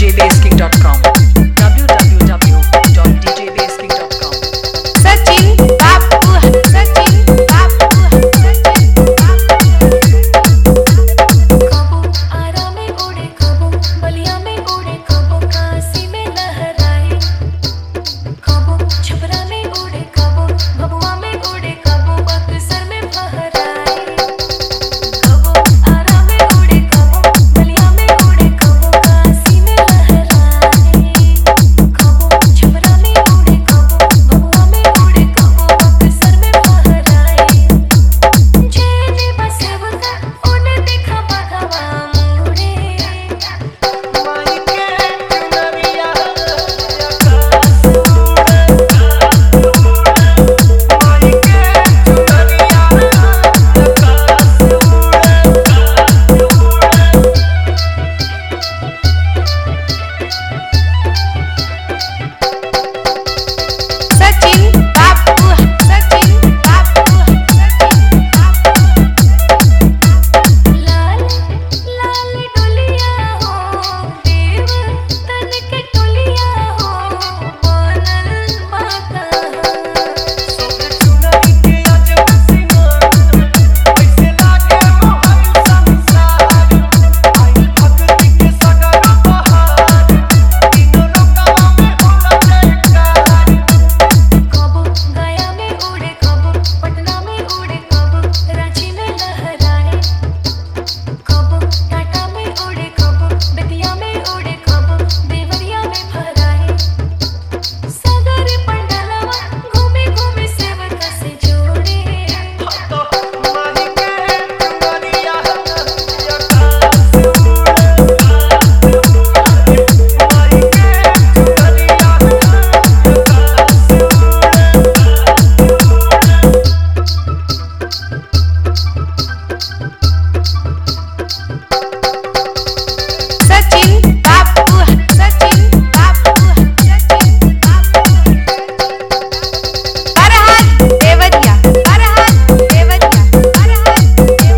djbasking.com www.djbasking.com Sachin बापू सचिन बापू सचिन कबो आरा में उड़े कबो बलिया में उड़े कबो काशी में लहराए कबो छपरा में उड़े कबो भभुआ में उड़े कबो बक्सर में फहराए कबो आरा में उड़े कबो बलिया में उड़े कबो काशी में लहराए कबो छपरा में उड़े कबो भभुआ में उड़े कबो बक्सर में फहराए जेने बसेवका ओने देखा बघवा मुड़े माई के चुनरिया आकाश माई के चुनरिया सचिन बापू सचिन बापू सचिन लाल लाल डोलिया हो देव तन के टोलिया हो बनल माता सोके चुनरी के अजब सिंगार ऐसे लागे मोहन संसार आई भक्ति के सगर बहार तीनों लोकवा में होला जयकार कबो गया में उड़े कबो पटना में उड़े कबो रांची में लहराए कबो टाटा में उड़े कबो बेतिया में उड़े कबो देवरिया में फहराए सगर पंडलवा घूमे घूमे सेवका से जोड़े तो माई के चुनरिया आकाश माई के चुनरिया सचिन बापू सचिन बापू सचिन बापू फरहाद देवरिया फरहाद देवरिया फरहाद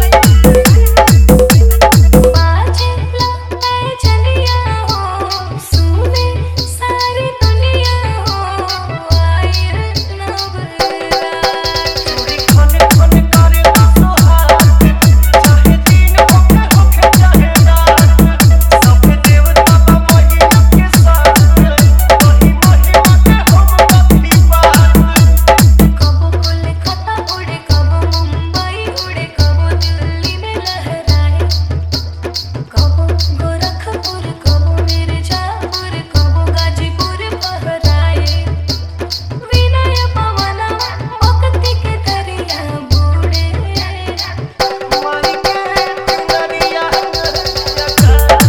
देवरिया बाजेला ऐ चलिया हो सुने सारी दुनिया हो आए नवरात चूड़ी खन खन करे सोहाग चाहे दिन होखे चाहे रात सब देवता बा महिमा के साथ वही महिमा के हम कभी बात कबो कोलकाता उड़े कबो मुंबई उड़े कबो दिल्ली में लहराए कबो गोरखपुर कबो मिर्जापुर कबो गाजीपुर फहराए विनय पवना भक्ति के दरिया बूढ़े माई के चुनरिया आकाश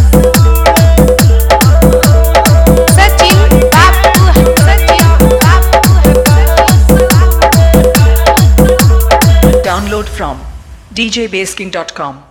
सचिन बापू सचिन बापू Download from djbasking.com